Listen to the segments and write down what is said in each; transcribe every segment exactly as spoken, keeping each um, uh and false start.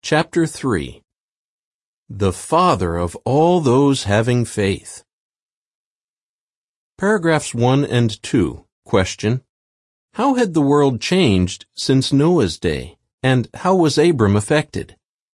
Chapter three. The Father of all those having faith. Paragraphs one and two. Question. How had the world changed since Noah's day, and how was Abram affected?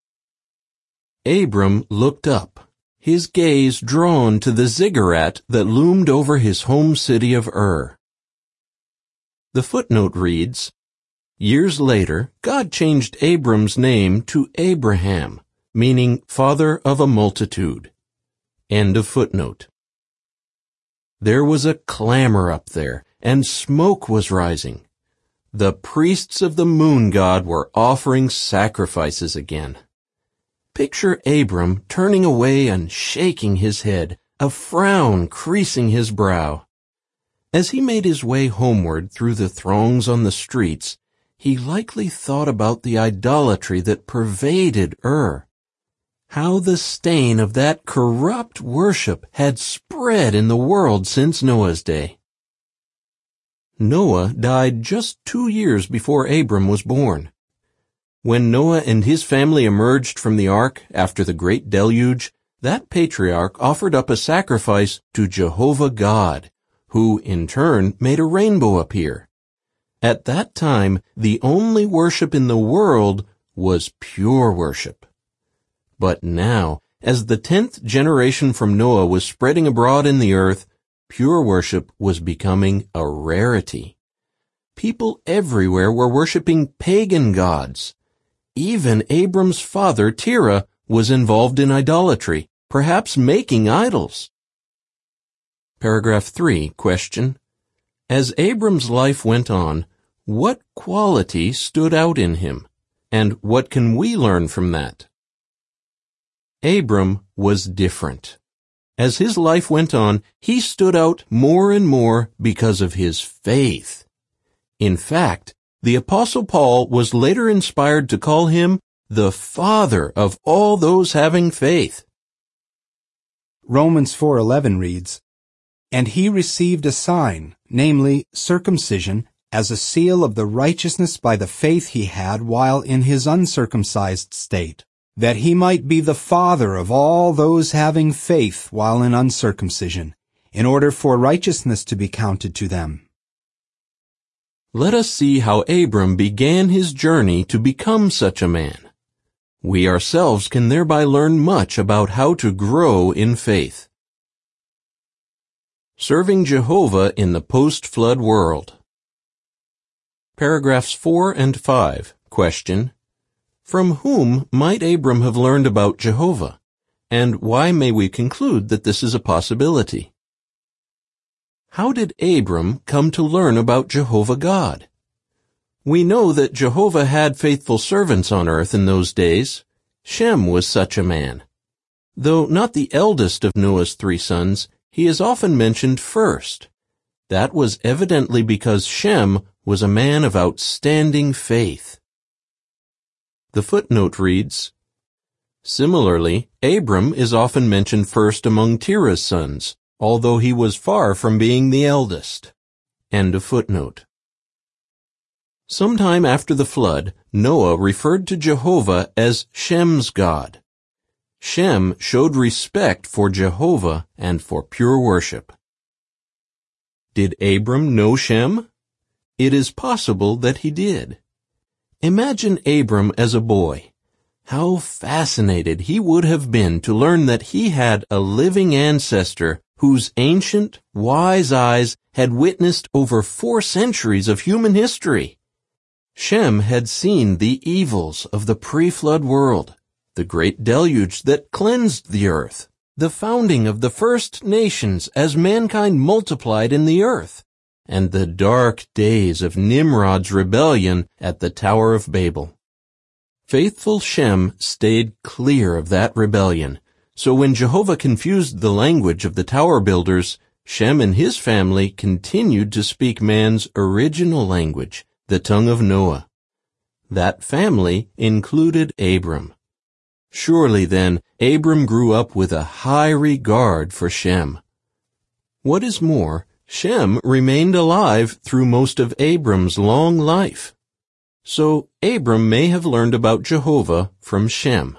Abram looked up, his gaze drawn to the ziggurat that loomed over his home city of Ur. The footnote reads, Years later, God changed Abram's name to Abraham, meaning father of a multitude. End of footnote. There was a clamor up there, and smoke was rising. The priests of the moon god were offering sacrifices again. Picture Abram turning away and shaking his head, a frown creasing his brow. As he made his way homeward through the throngs on the streets, he likely thought about the idolatry that pervaded Ur. How the stain of that corrupt worship had spread in the world since Noah's day. Noah died just two years before Abram was born. When Noah and his family emerged from the ark after the great deluge, that patriarch offered up a sacrifice to Jehovah God, who in turn made a rainbow appear. At that time, the only worship in the world was pure worship. But now, as the tenth generation from Noah was spreading abroad in the earth, pure worship was becoming a rarity. People everywhere were worshiping pagan gods. Even Abram's father, Terah, was involved in idolatry, perhaps making idols. Paragraph three. Question. As Abram's life went on, what quality stood out in him, and what can we learn from that? Abram was different. As his life went on, he stood out more and more because of his faith. In fact, the Apostle Paul was later inspired to call him the father of all those having faith. Romans four eleven reads, And he received a sign, namely circumcision, as a seal of the righteousness by the faith he had while in his uncircumcised state, that he might be the father of all those having faith while in uncircumcision, in order for righteousness to be counted to them. Let us see how Abram began his journey to become such a man. We ourselves can thereby learn much about how to grow in faith. Serving Jehovah in the post-flood world. Paragraphs four and five. Question. From whom might Abram have learned about Jehovah, and why may we conclude that this is a possibility? How did Abram come to learn about Jehovah God? We know that Jehovah had faithful servants on earth in those days. Shem was such a man. Though not the eldest of Noah's three sons, he is often mentioned first. That was evidently because Shem was a man of outstanding faith. The footnote reads, Similarly, Abram is often mentioned first among Terah's sons, although he was far from being the eldest. End of footnote. Sometime after the flood, Noah referred to Jehovah as Shem's God. Shem showed respect for Jehovah and for pure worship. Did Abram know Shem? It is possible that he did. Imagine Abram as a boy. How fascinated he would have been to learn that he had a living ancestor whose ancient, wise eyes had witnessed over four centuries of human history. Shem had seen the evils of the pre-flood world, the great deluge that cleansed the earth, the founding of the first nations as mankind multiplied in the earth, and the dark days of Nimrod's rebellion at the Tower of Babel. Faithful Shem stayed clear of that rebellion, so when Jehovah confused the language of the tower builders, Shem and his family continued to speak man's original language, the tongue of Noah. That family included Abram. Surely then, Abram grew up with a high regard for Shem. What is more, Shem remained alive through most of Abram's long life. So Abram may have learned about Jehovah from Shem.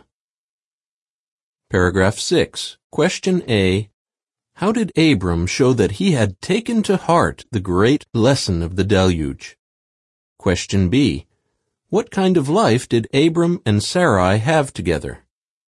Paragraph six. Question A. How did Abram show that he had taken to heart the great lesson of the deluge? Question B. What kind of life did Abram and Sarai have together?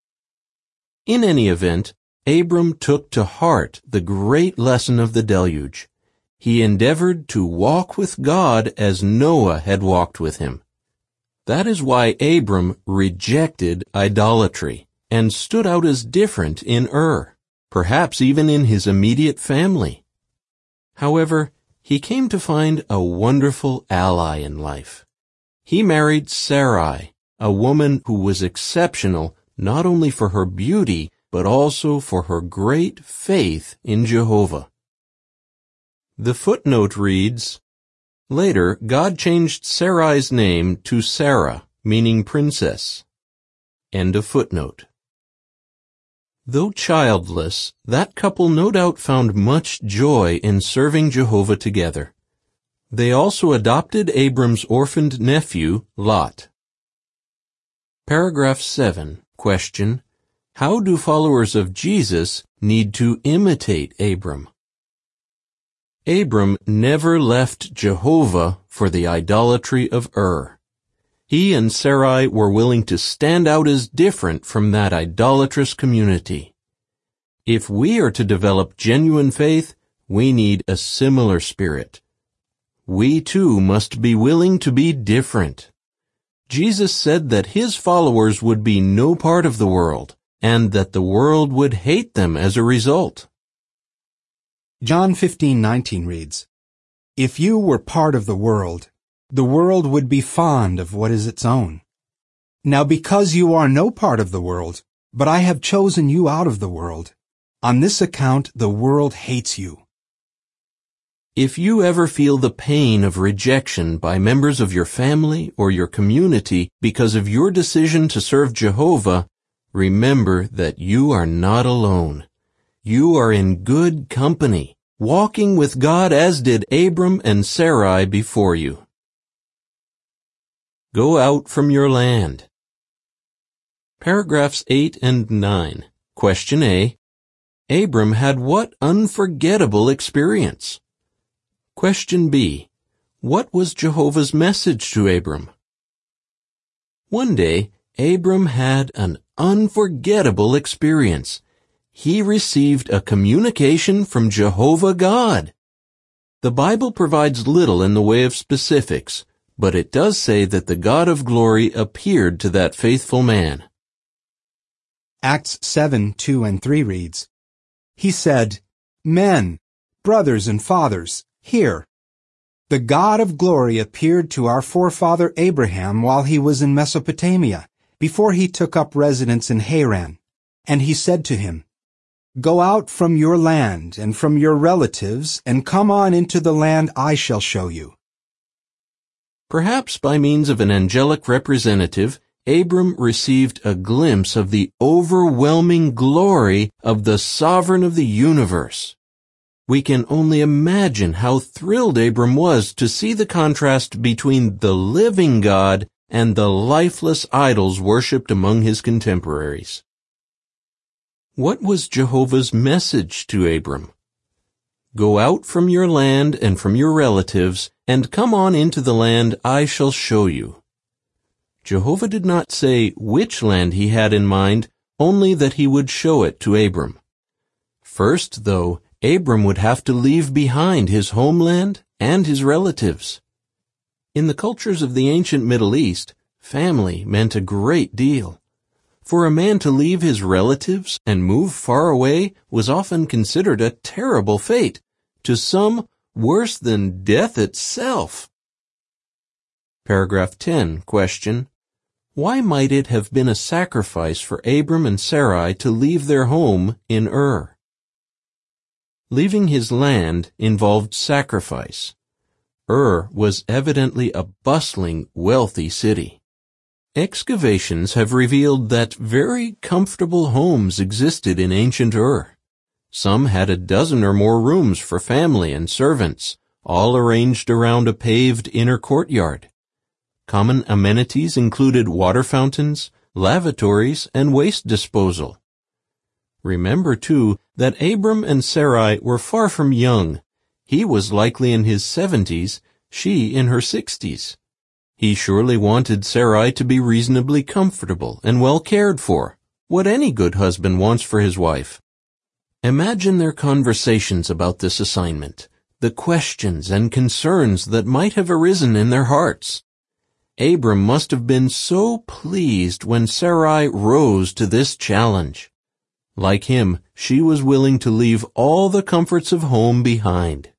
In any event, Abram took to heart the great lesson of the deluge. He endeavored to walk with God as Noah had walked with him. That is why Abram rejected idolatry and stood out as different in Ur, perhaps even in his immediate family. However, he came to find a wonderful ally in life. He married Sarai, a woman who was exceptional not only for her beauty, but also for her great faith in Jehovah. The footnote reads, Later, God changed Sarai's name to Sarah, meaning princess. End of footnote. Though childless, that couple no doubt found much joy in serving Jehovah together. They also adopted Abram's orphaned nephew, Lot. Paragraph seven. Question. How do followers of Jesus need to imitate Abram? Abram never left Jehovah for the idolatry of Ur. He and Sarai were willing to stand out as different from that idolatrous community. If we are to develop genuine faith, we need a similar spirit. We too must be willing to be different. Jesus said that his followers would be no part of the world, and that the world would hate them as a result. John fifteen nineteen reads, If you were part of the world, the world would be fond of what is its own. Now because you are no part of the world, but I have chosen you out of the world, on this account the world hates you. If you ever feel the pain of rejection by members of your family or your community because of your decision to serve Jehovah, remember that you are not alone. You are in good company, walking with God as did Abram and Sarai before you. Go out from your land. Paragraphs eight and nine. Question A. Abram had what unforgettable experience? Question B. What was Jehovah's message to Abram? One day, Abram had an unforgettable experience. He received a communication from Jehovah God. The Bible provides little in the way of specifics, but it does say that the God of glory appeared to that faithful man. Acts seven, two and three reads, He said, Men, brothers and fathers, hear. The God of glory appeared to our forefather Abraham while he was in Mesopotamia, before he took up residence in Haran. And he said to him, Go out from your land and from your relatives and come on into the land I shall show you. Perhaps by means of an angelic representative, Abram received a glimpse of the overwhelming glory of the Sovereign of the universe. We can only imagine how thrilled Abram was to see the contrast between the living God and the lifeless idols worshipped among his contemporaries. What was Jehovah's message to Abram? Go out from your land and from your relatives, and come on into the land I shall show you. Jehovah did not say which land he had in mind, only that he would show it to Abram. First, though, Abram would have to leave behind his homeland and his relatives. In the cultures of the ancient Middle East, family meant a great deal. For a man to leave his relatives and move far away was often considered a terrible fate, to some worse than death itself. Paragraph ten. Question. Why might it have been a sacrifice for Abram and Sarai to leave their home in Ur? Leaving his land involved sacrifice. Ur was evidently a bustling, wealthy city. Excavations have revealed that very comfortable homes existed in ancient Ur. Some had a dozen or more rooms for family and servants, all arranged around a paved inner courtyard. Common amenities included water fountains, lavatories, and waste disposal. Remember, too, that Abram and Sarai were far from young. He was likely in his seventies, she in her sixties. He surely wanted Sarai to be reasonably comfortable and well cared for, what any good husband wants for his wife. Imagine their conversations about this assignment, the questions and concerns that might have arisen in their hearts. Abram must have been so pleased when Sarai rose to this challenge. Like him, she was willing to leave all the comforts of home behind.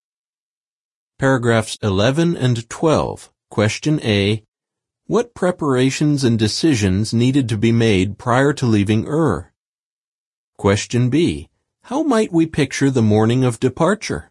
Paragraphs eleven and twelve. Question A. What preparations and decisions needed to be made prior to leaving Ur? Question B. How might we picture the morning of departure?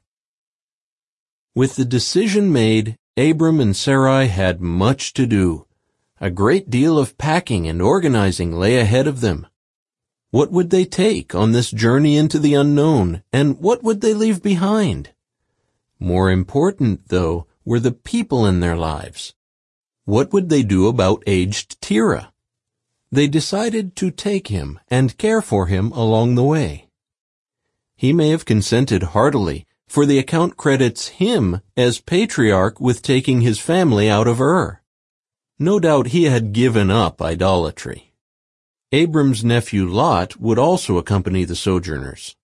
With the decision made, Abram and Sarai had much to do. A great deal of packing and organizing lay ahead of them. What would they take on this journey into the unknown, and what would they leave behind? More important, though, were the people in their lives. What would they do about aged Terah? They decided to take him and care for him along the way. He may have consented heartily, for the account credits him as patriarch with taking his family out of Ur. No doubt he had given up idolatry. Abram's nephew Lot would also accompany the sojourners.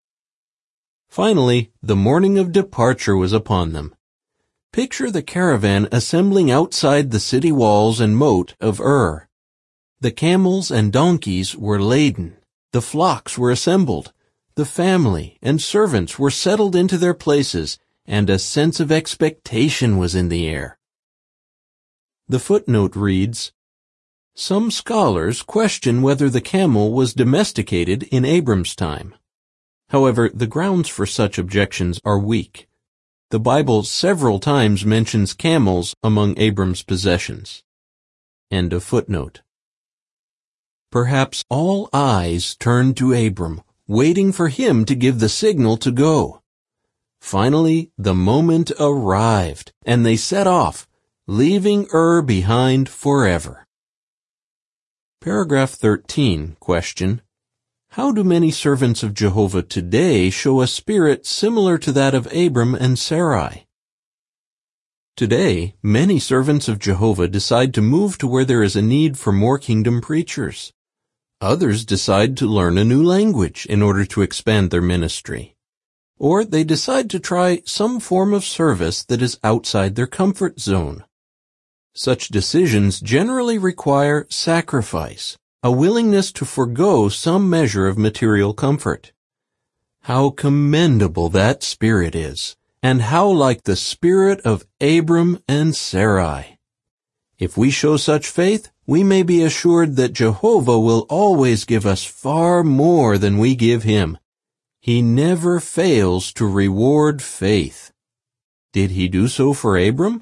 Finally, the morning of departure was upon them. Picture the caravan assembling outside the city walls and moat of Ur. The camels and donkeys were laden. The flocks were assembled. The family and servants were settled into their places, and a sense of expectation was in the air. The footnote reads, Some scholars question whether the camel was domesticated in Abram's time. However, the grounds for such objections are weak. The Bible several times mentions camels among Abram's possessions. End of footnote. Perhaps all eyes turned to Abram, waiting for him to give the signal to go. Finally, the moment arrived, and they set off, leaving Ur behind forever. Paragraph thirteen, question. How do many servants of Jehovah today show a spirit similar to that of Abram and Sarai? Today, many servants of Jehovah decide to move to where there is a need for more kingdom preachers. Others decide to learn a new language in order to expand their ministry. Or they decide to try some form of service that is outside their comfort zone. Such decisions generally require sacrifice, a willingness to forego some measure of material comfort. How commendable that spirit is, and how like the spirit of Abram and Sarai. If we show such faith, we may be assured that Jehovah will always give us far more than we give him. He never fails to reward faith. Did he do so for Abram?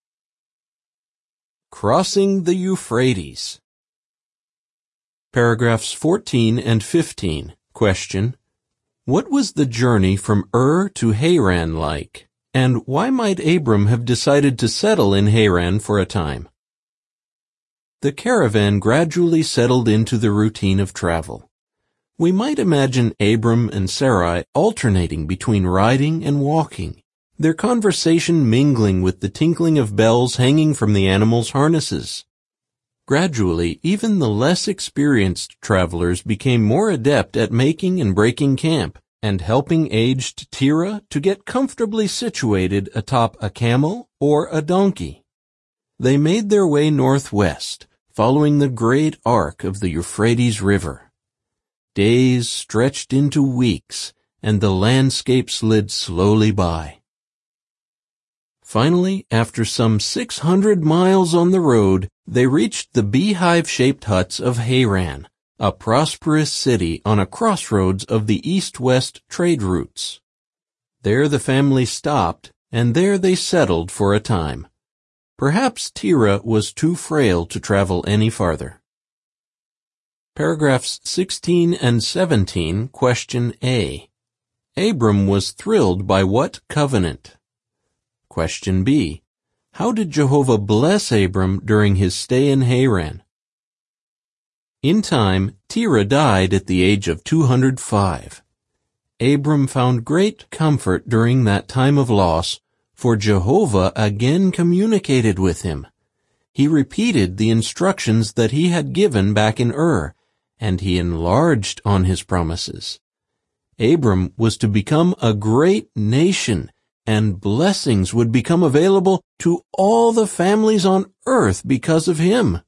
Crossing the Euphrates. Paragraphs fourteen and fifteen. Question. What was the journey from Ur to Haran like, and why might Abram have decided to settle in Haran for a time? The caravan gradually settled into the routine of travel. We might imagine Abram and Sarai alternating between riding and walking, their conversation mingling with the tinkling of bells hanging from the animals' harnesses. Gradually, even the less experienced travelers became more adept at making and breaking camp, and helping aged Terah to get comfortably situated atop a camel or a donkey. They made their way northwest, following the great arc of the Euphrates River. Days stretched into weeks, and the landscape slid slowly by. Finally, after some six hundred miles on the road, they reached the beehive-shaped huts of Haran, a prosperous city on a crossroads of the east-west trade routes. There the family stopped, and there they settled for a time. Perhaps Terah was too frail to travel any farther. Paragraphs sixteen and seventeen, question A. Abram was thrilled by what covenant? Question B. How did Jehovah bless Abram during his stay in Haran? In time, Terah died at the age of two hundred five. Abram found great comfort during that time of loss, for Jehovah again communicated with him. He repeated the instructions that he had given back in Ur, and he enlarged on his promises. Abram was to become a great nation, and blessings would become available to all the families on earth because of him.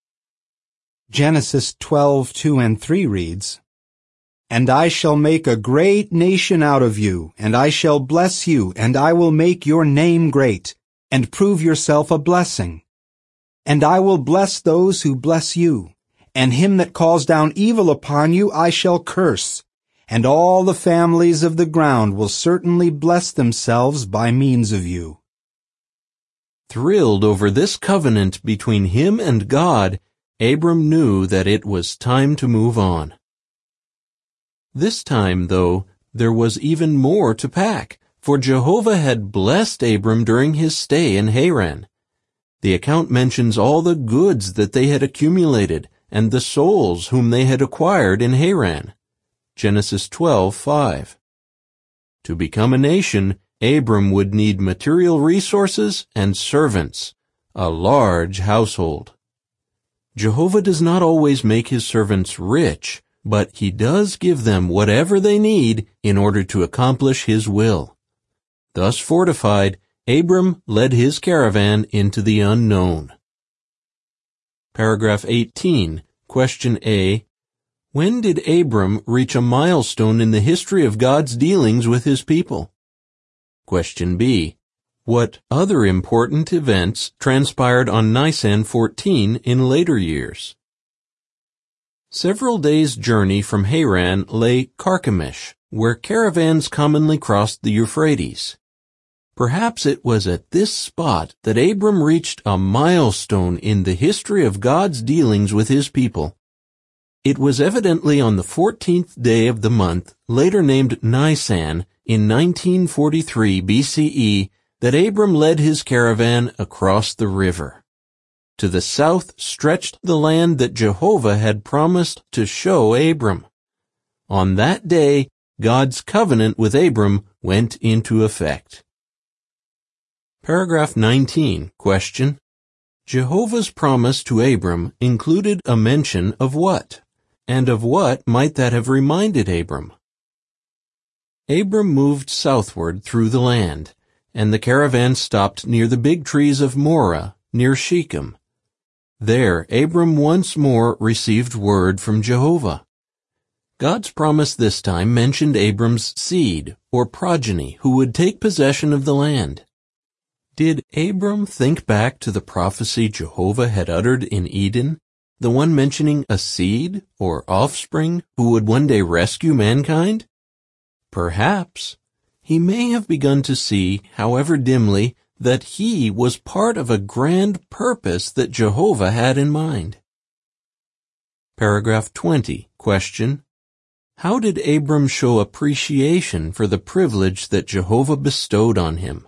Genesis twelve, two and three reads, "And I shall make a great nation out of you, and I shall bless you, and I will make your name great, and prove yourself a blessing. And I will bless those who bless you, and him that calls down evil upon you I shall curse, and all the families of the ground will certainly bless themselves by means of you." Thrilled over this covenant between him and God, Abram knew that it was time to move on. This time, though, there was even more to pack, for Jehovah had blessed Abram during his stay in Haran. The account mentions all the goods that they had accumulated and the souls whom they had acquired in Haran. Genesis twelve, five. To become a nation, Abram would need material resources and servants, a large household. Jehovah does not always make his servants rich, but he does give them whatever they need in order to accomplish his will. Thus fortified, Abram led his caravan into the unknown. Paragraph eighteen, Question A. When did Abram reach a milestone in the history of God's dealings with his people? Question B. What other important events transpired on Nisan fourteen in later years? Several days' journey from Haran lay Carchemish, where caravans commonly crossed the Euphrates. Perhaps it was at this spot that Abram reached a milestone in the history of God's dealings with his people. It was evidently on the fourteenth day of the month, later named Nisan, in nineteen forty-three B C E, that Abram led his caravan across the river. To the south stretched the land that Jehovah had promised to show Abram. On that day, God's covenant with Abram went into effect. Paragraph nineteen, Question. Jehovah's promise to Abram included a mention of what? And of what might that have reminded Abram? Abram moved southward through the land, and the caravan stopped near the big trees of Moreh, near Shechem. There, Abram once more received word from Jehovah. God's promise this time mentioned Abram's seed, or progeny, who would take possession of the land. Did Abram think back to the prophecy Jehovah had uttered in Eden, the one mentioning a seed, or offspring, who would one day rescue mankind? Perhaps. He may have begun to see, however dimly, that he was part of a grand purpose that Jehovah had in mind. Paragraph twenty, Question. How did Abram show appreciation for the privilege that Jehovah bestowed on him?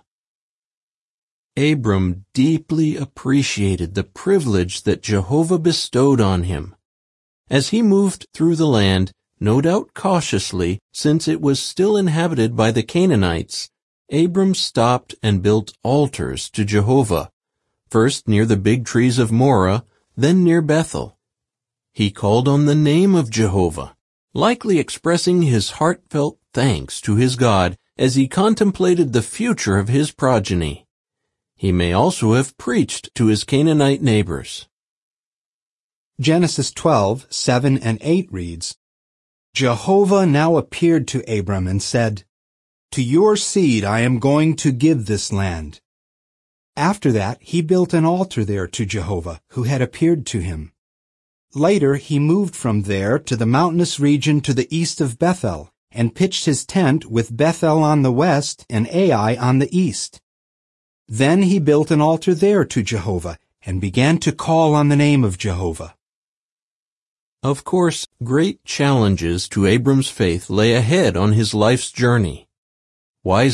Abram deeply appreciated the privilege that Jehovah bestowed on him. As he moved through the land, no doubt cautiously, since it was still inhabited by the Canaanites, Abram stopped and built altars to Jehovah, first near the big trees of Moreh, then near Bethel. He called on the name of Jehovah, likely expressing his heartfelt thanks to his God as he contemplated the future of his progeny. He may also have preached to his Canaanite neighbors. Genesis twelve, seven and eight reads, Jehovah now appeared to Abram and said, "To your seed I am going to give this land." After that, he built an altar there to Jehovah, who had appeared to him. Later, he moved from there to the mountainous region to the east of Bethel, and pitched his tent with Bethel on the west and Ai on the east. Then he built an altar there to Jehovah, and began to call on the name of Jehovah. Of course, great challenges to Abram's faith lay ahead on his life's journey. Wisely,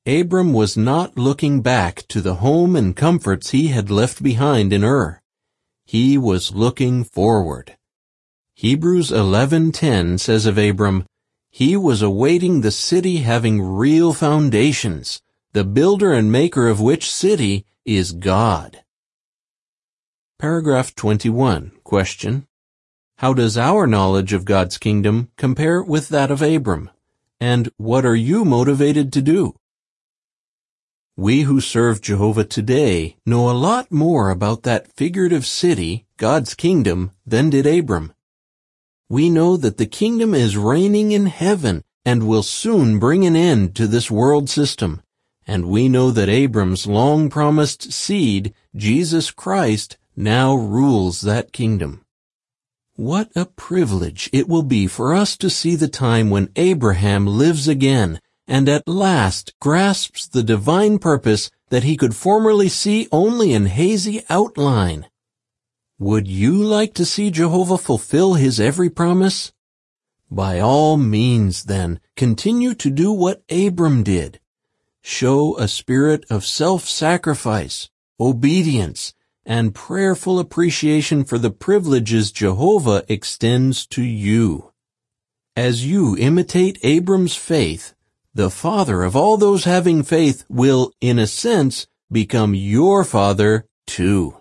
Abram was not looking back to the home and comforts he had left behind in Ur. He was looking forward. Hebrews eleven ten says of Abram, "He was awaiting the city having real foundations, the builder and maker of which city is God." Paragraph twenty-one. Question. How does our knowledge of God's kingdom compare with that of Abram? And what are you motivated to do? We who serve Jehovah today know a lot more about that figurative city, God's kingdom, than did Abram. We know that the kingdom is reigning in heaven and will soon bring an end to this world system. And we know that Abram's long-promised seed, Jesus Christ, now rules that kingdom. What a privilege it will be for us to see the time when Abraham lives again and at last grasps the divine purpose that he could formerly see only in hazy outline. Would you like to see Jehovah fulfill his every promise? By all means, then, continue to do what Abram did. Show a spirit of self-sacrifice, obedience, and prayerful appreciation for the privileges Jehovah extends to you. As you imitate Abram's faith, the father of all those having faith will, in a sense, become your father too.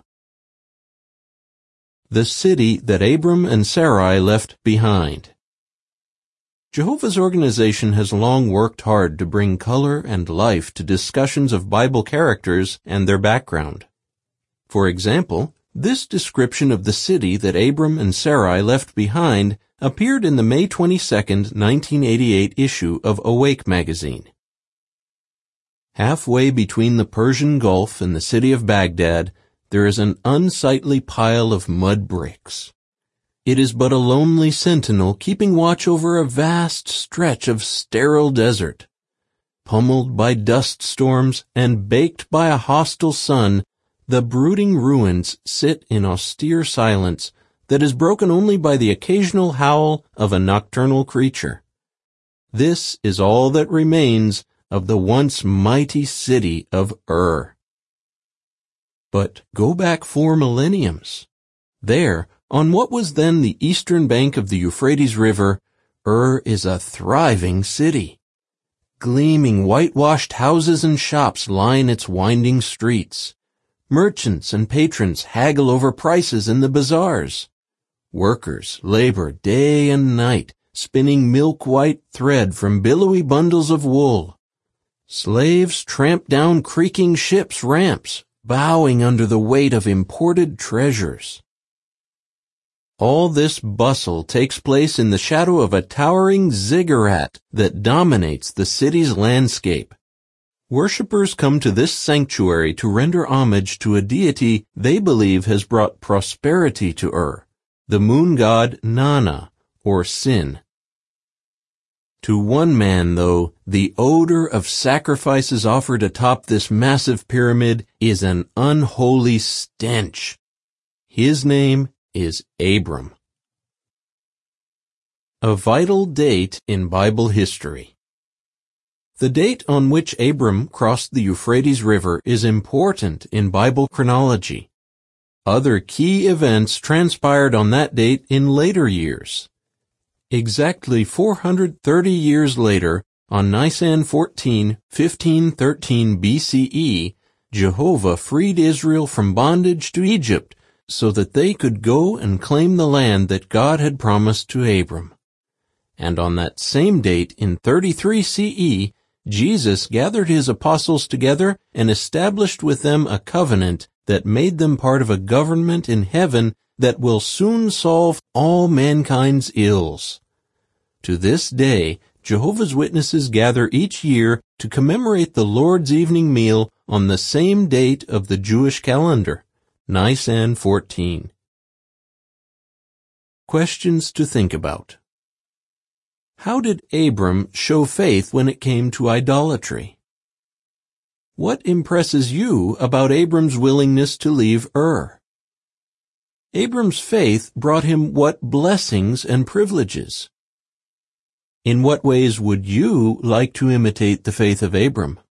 The city that Abram and Sarai left behind. Jehovah's organization has long worked hard to bring color and life to discussions of Bible characters and their background. For example, this description of the city that Abram and Sarai left behind appeared in the May twenty-second, nineteen eighty-eight issue of Awake magazine. Halfway between the Persian Gulf and the city of Baghdad, there is an unsightly pile of mud bricks. It is but a lonely sentinel keeping watch over a vast stretch of sterile desert. Pummeled by dust storms and baked by a hostile sun, the brooding ruins sit in austere silence that is broken only by the occasional howl of a nocturnal creature. This is all that remains of the once mighty city of Ur. But go back four millenniums. There, on what was then the eastern bank of the Euphrates River, Ur is a thriving city. Gleaming whitewashed houses and shops line its winding streets. Merchants and patrons haggle over prices in the bazaars. Workers labor day and night, spinning milk-white thread from billowy bundles of wool. Slaves tramp down creaking ships' ramps, bowing under the weight of imported treasures. All this bustle takes place in the shadow of a towering ziggurat that dominates the city's landscape. Worshippers come to this sanctuary to render homage to a deity they believe has brought prosperity to Ur, the moon god Nana, or Sin. To one man, though, the odor of sacrifices offered atop this massive pyramid is an unholy stench. His name is Abram. A vital date in Bible history. The date on which Abram crossed the Euphrates River is important in Bible chronology. Other key events transpired on that date in later years. Exactly four hundred thirty years later, on Nisan fourteenth, fifteen thirteen B C E, Jehovah freed Israel from bondage to Egypt so that they could go and claim the land that God had promised to Abram. And on that same date in thirty-three C E, Jesus gathered his apostles together and established with them a covenant that made them part of a government in heaven that will soon solve all mankind's ills. To this day, Jehovah's Witnesses gather each year to commemorate the Lord's evening meal on the same date of the Jewish calendar, Nisan fourteen. Questions to think about. How did Abram show faith when it came to idolatry? What impresses you about Abram's willingness to leave Ur? Abram's faith brought him what blessings and privileges? In what ways would you like to imitate the faith of Abram?